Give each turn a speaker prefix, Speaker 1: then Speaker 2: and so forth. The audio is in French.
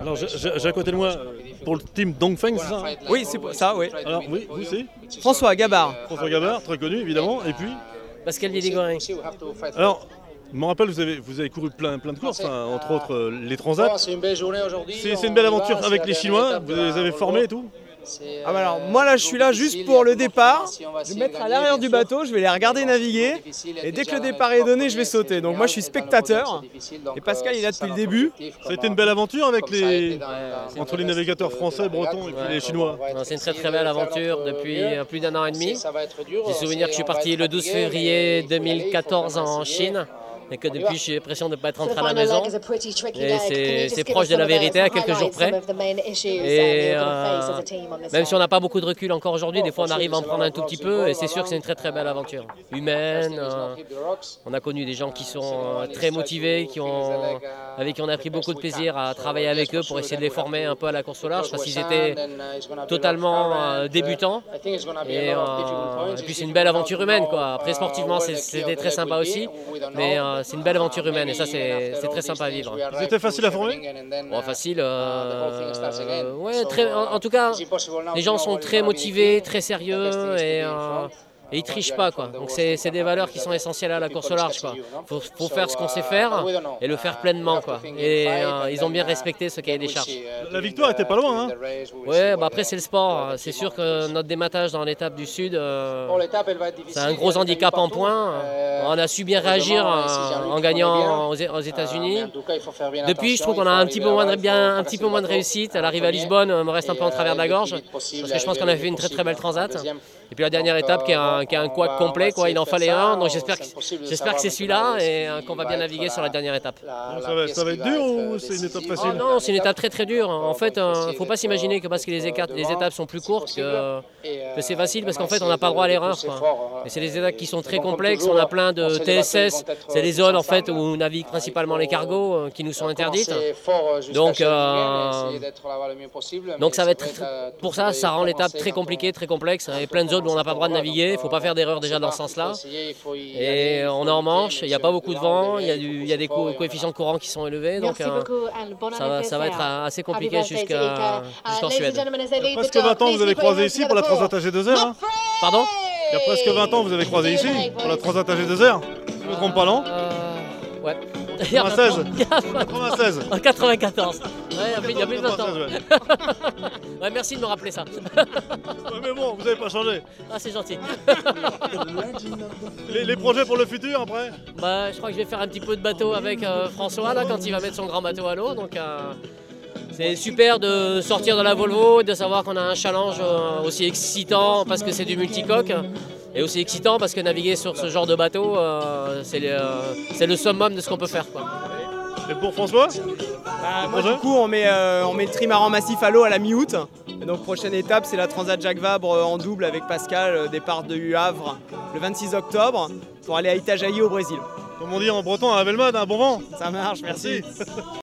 Speaker 1: Alors j'ai à côté de moi pour le team Dongfeng, c'est ça?
Speaker 2: Oui, c'est ça, oui.
Speaker 1: Alors oui, vous c'est
Speaker 2: François Gabard.
Speaker 1: François Gabard, très connu évidemment, et puis
Speaker 3: Pascal Villigorin.
Speaker 1: alors je me rappelle, vous avez couru plein de courses, hein, entre autres les Transats.
Speaker 4: C'est une belle journée aujourd'hui.
Speaker 1: C'est une belle aventure avec les Chinois, vous les avez formés et tout?
Speaker 2: Ah bah alors moi là je suis là juste pour le départ, je vais me mettre à l'arrière du bateau, je vais les regarder naviguer et dès que le départ est donné je vais sauter. Donc moi je suis spectateur et Pascal il est là depuis le début.
Speaker 1: Ça a été une belle aventure avec entre les navigateurs français, bretons et puis les Chinois.
Speaker 3: C'est une très très belle aventure depuis plus d'1 an et demi. J'ai souvenir que je suis parti le 12 février 2014 en Chine. Et que depuis, j'ai l'impression de ne pas être rentré à la maison. Et c'est proche de la vérité à quelques jours près. Et même si on n'a pas beaucoup de recul encore aujourd'hui, des fois on arrive à en prendre un tout petit peu. Et c'est sûr que c'est une très très belle aventure. Humaine. On a connu des gens qui sont très motivés, avec qui on a pris beaucoup de plaisir à travailler avec eux pour essayer de les former un peu à la course au large. Parce qu'ils étaient totalement débutants. Et puis c'est une belle aventure humaine, quoi. Après sportivement, c'était très sympa aussi. Mais c'est une belle aventure humaine et ça c'est très sympa à vivre.
Speaker 1: C'était facile à former?
Speaker 3: Bon, facile, ouais, en tout cas, les gens sont très motivés, très sérieux et ils trichent pas, quoi. Donc c'est des valeurs qui sont essentielles à la course au large, quoi. Faut faire ce qu'on sait faire et le faire pleinement, quoi. Et ils ont bien respecté ce cahier des charges.
Speaker 1: La victoire était pas loin, hein?
Speaker 3: Ouais, bah après c'est le sport. C'est sûr que notre dématage dans l'étape du Sud, c'est un gros handicap en points. On a su bien réagir en gagnant aux États-Unis. Depuis, je trouve qu'on a un petit peu moins de réussite. À l'arrivée à Lisbonne, on me reste un peu en travers de la gorge parce que je pense qu'on a fait une très très belle transat. Et puis la dernière étape qui est un couac complet, quoi. Il en fallait un, donc j'espère que c'est celui-là et qu'on va bien naviguer sur la dernière étape.
Speaker 1: Ça va être dur ou c'est une étape facile?
Speaker 3: Non, c'est une étape très très dure. En fait, il ne faut pas s'imaginer que parce que les étapes sont plus courtes que c'est facile, parce qu'en fait on n'a pas droit à l'erreur, quoi. Et c'est des étapes qui sont très complexes, on a plein de TSS, c'est les zones en fait où naviguent principalement les cargos qui nous sont interdites. Donc ça va être, pour ça rend l'étape très compliquée, très complexe, et plein de zones où on n'a pas le droit de naviguer. Il ne faut pas faire d'erreur déjà dans ce sens-là. Et on est en Manche, il n'y a pas beaucoup de vent, il y a des coefficients de courant qui sont élevés, donc ça va être assez compliqué jusqu'en Suède.
Speaker 1: Il y a presque 20 ans, vous avez croisé ici pour la Transat AG2R, hein?
Speaker 3: Pardon?
Speaker 1: Il y a presque 20 ans, vous avez croisé ici pour la Transat AG2R. Je ne me trompe pas, non?
Speaker 3: Ouais.
Speaker 1: 96.
Speaker 3: En 94. Ouais, il y a plus de 20 ans. Ouais, merci de me rappeler ça.
Speaker 1: Ouais, mais bon, vous n'avez pas changé.
Speaker 3: Ah, c'est gentil.
Speaker 1: Les projets pour le futur après?
Speaker 3: Bah, je crois que je vais faire un petit peu de bateau avec François là, quand il va mettre son grand bateau à l'eau. Donc c'est super de sortir de la Volvo, de savoir qu'on a un challenge aussi excitant parce que c'est du multicoque. Et aussi excitant parce que naviguer sur ce genre de bateau, c'est le summum de ce qu'on peut faire, quoi.
Speaker 1: Et pour François?
Speaker 2: Moi du coup on met le trimaran massif à l'eau à la mi-août. Et donc prochaine étape c'est la Transat Jacques Vabre en double avec Pascal, départ de Havre le 26 octobre pour aller à Itajaí au Brésil.
Speaker 1: Comme on dit en breton, à la belle mode, un bon vent.
Speaker 2: Ça marche, merci.